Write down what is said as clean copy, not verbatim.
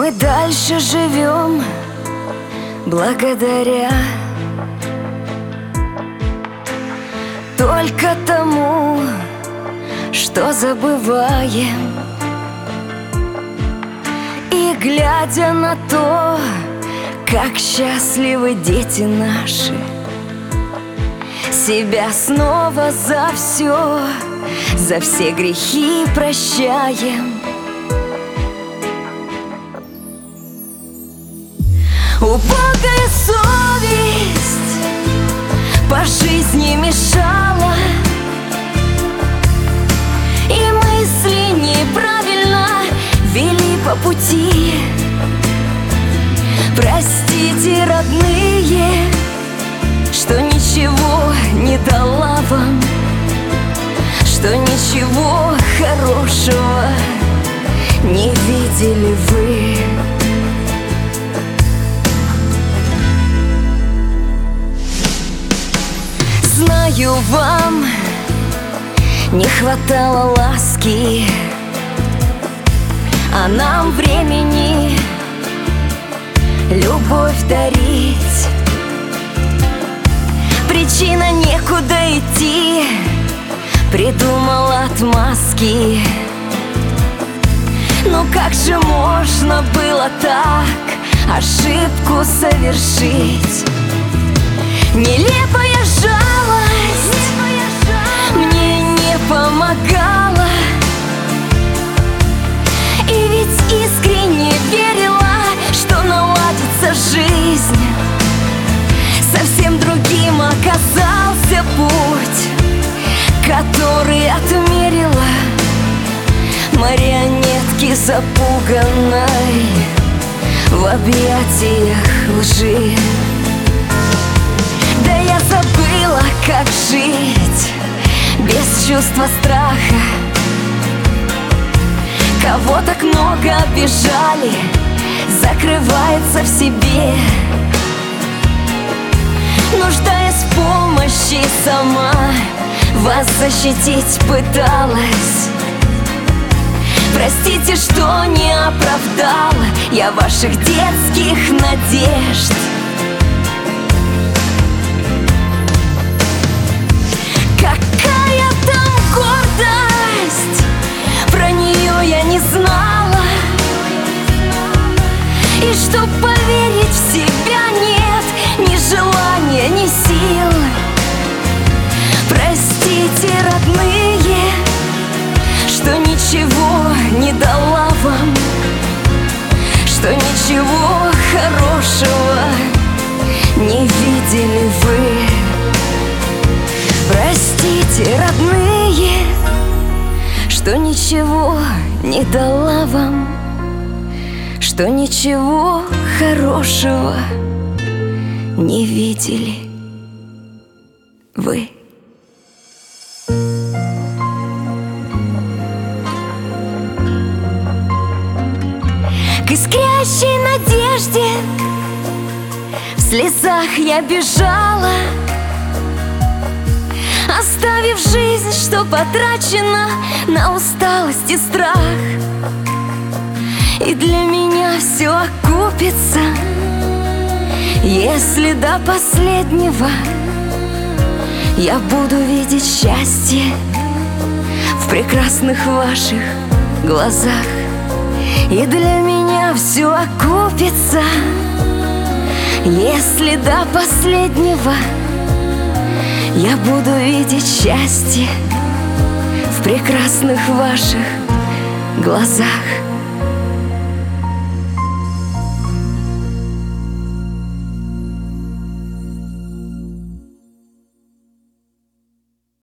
Мы дальше живем благодаря только тому, что забываем. И глядя на то, как счастливы дети наши, себя снова за все грехи прощаем. Убогая совесть по жизни мешала, и мысли неправильно вели по пути. Простите, родные, что ничего не дала вам, что ничего хорошего не видели вы. Знаю, вам не хватало ласки, а нам времени любовь дарить. Причина некуда идти, придумала отмазки. Ну как же можно было так ошибку совершить? Нелепая жалость мне не помогала, и ведь искренне верила, что наладится жизнь. Совсем другим оказался путь, который отмерила марионетки запуганной в объятиях лжи. Да я забыла, как жить без чувства страха. Кого так много обижали, закрывается в себе, нуждаясь в помощи, сама вас защитить пыталась. Простите, что не оправдала я ваших детских надежд. Какая там гордость, про нее я не знала. И чтоб поверить в себя, нет ни желания, ни сил. Простите, родные, что ничего не дала вам, что ничего хорошего не видели вы. Простите, родные, что ничего не дала вам, что ничего хорошего не видели вы. К искрящей надежде в слезах я бежала, оставив жизнь, что потрачена на усталость и страх. И для меня все окупится, если до последнего я буду видеть счастье в прекрасных ваших глазах. И для меня все окупится, если до последнего я буду видеть счастье в прекрасных ваших глазах.